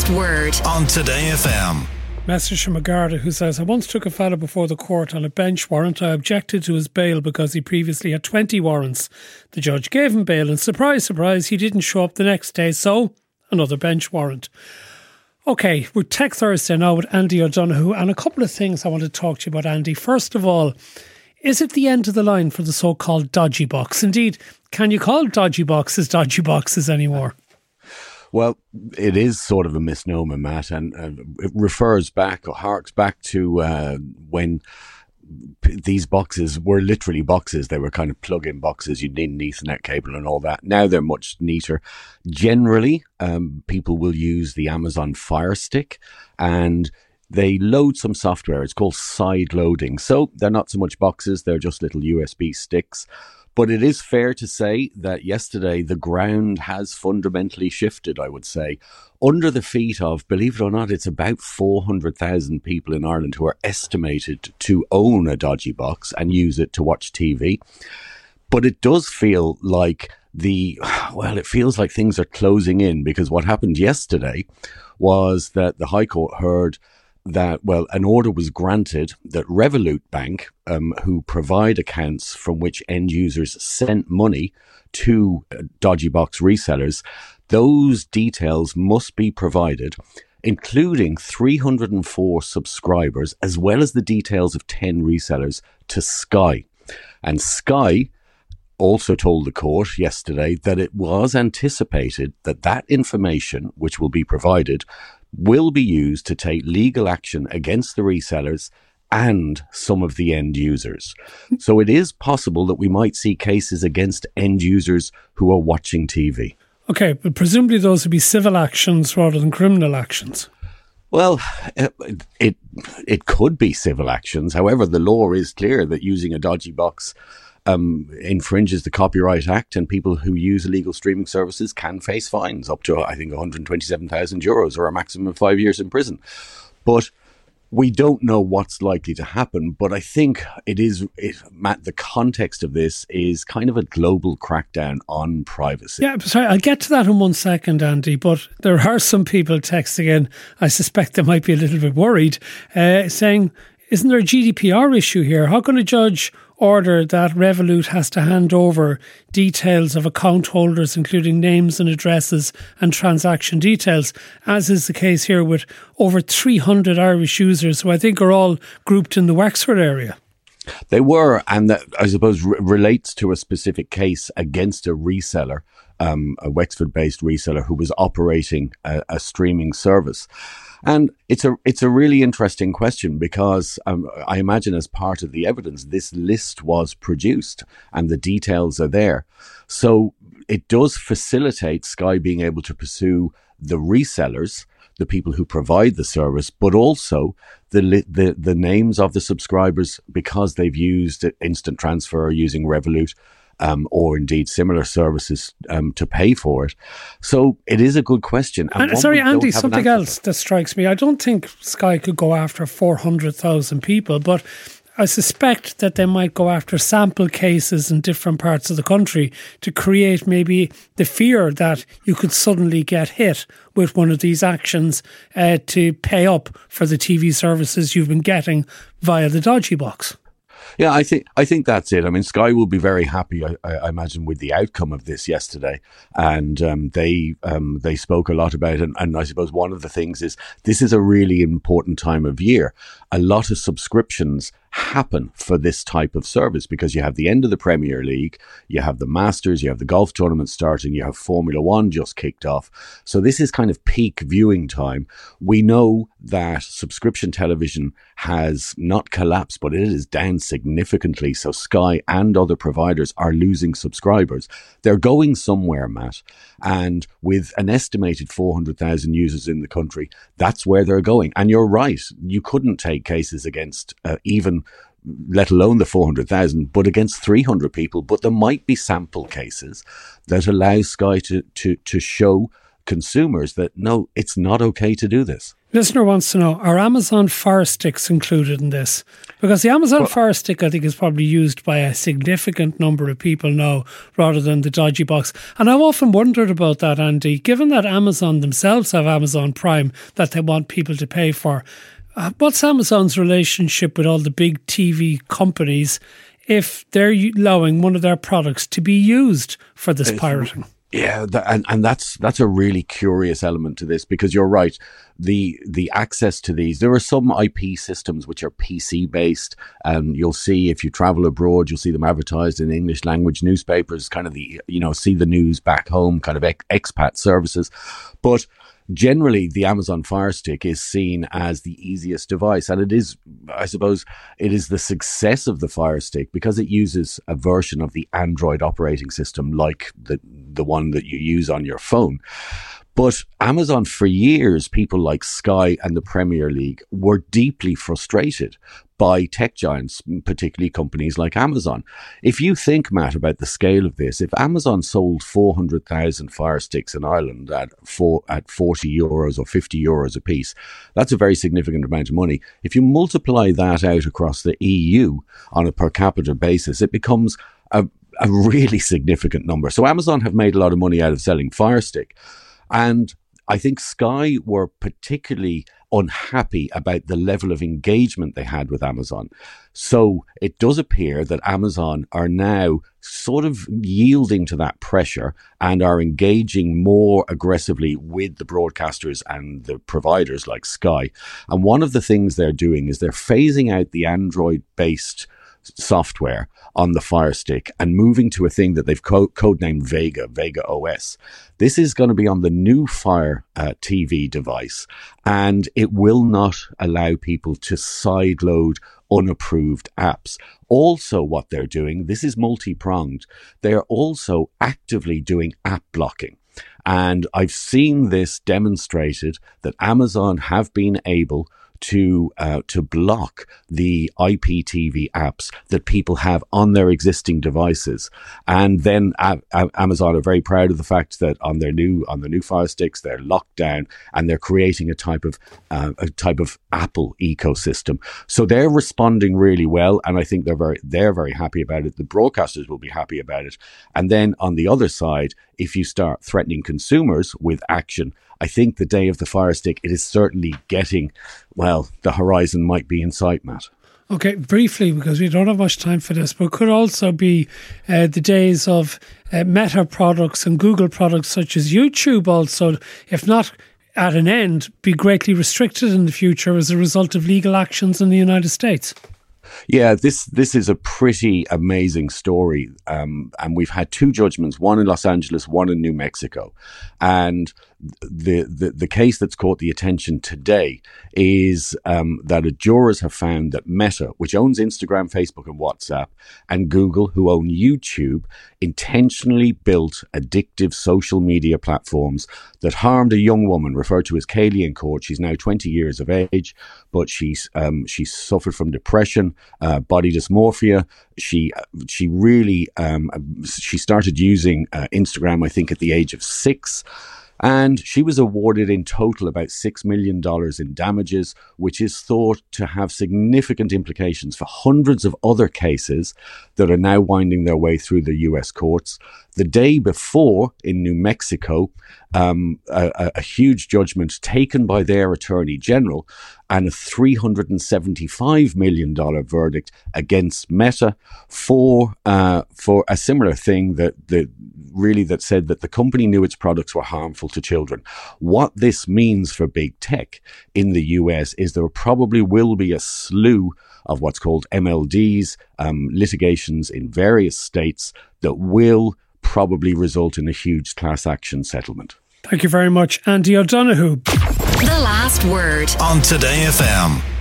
Last word on Today FM. Message from Agarda who says, I once took a fella before the court on a bench warrant. I objected to his bail because he previously had 20 warrants. The judge gave him bail and surprise, surprise, he didn't show up the next day. So, another bench warrant. OK, we're Tech Thursday now with Andy O'Donoghue, and a couple of things I want to talk to you about, Andy. First of all, is it the end of the line for the so-called dodgy box? Indeed, can you call dodgy boxes anymore? Well, it is sort of a misnomer, Matt, and it refers back or harks back to when these boxes were literally boxes. They were kind of plug-in boxes. You'd need an Ethernet cable and all that. Now they're much neater. Generally, people will use the Amazon Fire Stick, and they load some software. It's called side loading. So they're not so much boxes. They're just little USB sticks. But it is fair to say that yesterday the ground has fundamentally shifted, I would say, under the feet of, believe it or not, it's about 400,000 people in Ireland who are estimated to own a dodgy box and use it to watch TV. But it does feel like it feels like things are closing in, because what happened yesterday was that the High Court heard that, an order was granted that Revolut Bank, who provide accounts from which end users sent money to dodgy box resellers, those details must be provided, including 304 subscribers, as well as the details of 10 resellers, to Sky. And Sky also told the court yesterday that it was anticipated that that information, which will be provided, will be used to take legal action against the resellers and some of the end users. So it is possible that we might see cases against end users who are watching TV. Okay, but presumably those would be civil actions rather than criminal actions. Well, it could be civil actions. However, the law is clear that using a dodgy box infringes the Copyright Act, and people who use illegal streaming services can face fines up to, I think, €127,000 or a maximum of 5 years in prison. But we don't know what's likely to happen. But I think Matt, the context of this is kind of a global crackdown on privacy. Yeah, sorry, I'll get to that in 1 second, Andy, but there are some people texting in, I suspect they might be a little bit worried, saying, isn't there a GDPR issue here? How can a judge order that Revolut has to hand over details of account holders, including names and addresses and transaction details, as is the case here with over 300 Irish users who I think are all grouped in the Wexford area? They were, and that, I suppose, relates to a specific case against a reseller, a Wexford-based reseller who was operating a streaming service. And it's a really interesting question, because I imagine as part of the evidence, this list was produced and the details are there. So it does facilitate Sky being able to pursue the resellers, the people who provide the service, but also the names of the subscribers, because they've used instant transfer using Revolut. Or indeed similar services to pay for it. So it is a good question. And sorry, Andy, something else that strikes me. I don't think Sky could go after 400,000 people, but I suspect that they might go after sample cases in different parts of the country to create maybe the fear that you could suddenly get hit with one of these actions to pay up for the TV services you've been getting via the dodgy box. Yeah, I think that's it. I mean, Sky will be very happy, I imagine, with the outcome of this yesterday, and they spoke a lot about it. And I suppose one of the things is this is a really important time of year. A lot of subscriptions happen for this type of service, because you have the end of the Premier League, you have the Masters, you have the golf tournament starting, you have Formula One just kicked off. So this is kind of peak viewing time. We know that subscription television has not collapsed, but it is down significantly. So Sky and other providers are losing subscribers. They're going somewhere, Matt. And with an estimated 400,000 users in the country, that's where they're going. And you're right. You couldn't take cases against even, let alone the 400,000, but against 300 people. But there might be sample cases that allow Sky to show consumers that, no, it's not okay to do this. Listener wants to know, are Amazon Fire Sticks included in this? Because the Amazon Fire Stick, I think, is probably used by a significant number of people now, rather than the dodgy box. And I've often wondered about that, Andy, given that Amazon themselves have Amazon Prime that they want people to pay for. What's Amazon's relationship with all the big TV companies if they're allowing one of their products to be used for this pirating? Yeah, and that's a really curious element to this, because you're right. The access to these, there are some IP systems which are PC based, and you'll see if you travel abroad, you'll see them advertised in English language newspapers, kind of see the news back home, kind of expat services. But generally, the Amazon Fire Stick is seen as the easiest device. And it is, I suppose, it is the success of the Fire Stick because it uses a version of the Android operating system like the one that you use on your phone. But Amazon, for years, people like Sky and the Premier League were deeply frustrated by tech giants, particularly companies like Amazon. If you think, Matt, about the scale of this, if Amazon sold 400,000 Fire Sticks in Ireland at 40 euros or 50 euros a piece, that's a very significant amount of money. If you multiply that out across the EU on a per capita basis, it becomes a really significant number. So Amazon have made a lot of money out of selling Fire Stick. And I think Sky were particularly unhappy about the level of engagement they had with Amazon. So it does appear that Amazon are now sort of yielding to that pressure and are engaging more aggressively with the broadcasters and the providers like Sky. And one of the things they're doing is they're phasing out the Android-based software on the Fire Stick and moving to a thing that they've codenamed Vega OS. This is going to be on the new Fire TV device, and it will not allow people to sideload unapproved apps. Also, what they're doing, this is multi-pronged, they're also actively doing app blocking. And I've seen this demonstrated that Amazon have been able to block the IPTV apps that people have on their existing devices. And then Amazon are very proud of the fact that on the new Fire Sticks, they're locked down and they're creating a type of Apple ecosystem. So they're responding really well, and I think they're very happy about it. The broadcasters will be happy about it. And then on the other side, if you start threatening consumers with action, I think the day of the Fire Stick, it is certainly getting, well, the horizon might be in sight, Matt. Okay, briefly, because we don't have much time for this, but it could also be the days of Meta products and Google products such as YouTube also, if not at an end, be greatly restricted in the future as a result of legal actions in the United States. Yeah, this is a pretty amazing story. And we've had two judgments, one in Los Angeles, one in New Mexico. And the case that's caught the attention today is that jurors have found that Meta, which owns Instagram, Facebook and WhatsApp, and Google, who own YouTube, intentionally built addictive social media platforms that harmed a young woman referred to as Kaylee in court. She's now 20 years of age, but she suffered from depression, body dysmorphia. She really she started using Instagram, I think, at the age of 6. And she was awarded in total about $6 million in damages, which is thought to have significant implications for hundreds of other cases that are now winding their way through the US courts. The day before in New Mexico, a huge judgment taken by their attorney general and a $375 million verdict against Meta for a similar thing that said that the company knew its products were harmful to children. What this means for big tech in the US is there probably will be a slew of what's called MLDs, litigations in various states that will probably result in a huge class action settlement. Thank you very much, Andy O'Donoghue. The Last Word on Today FM.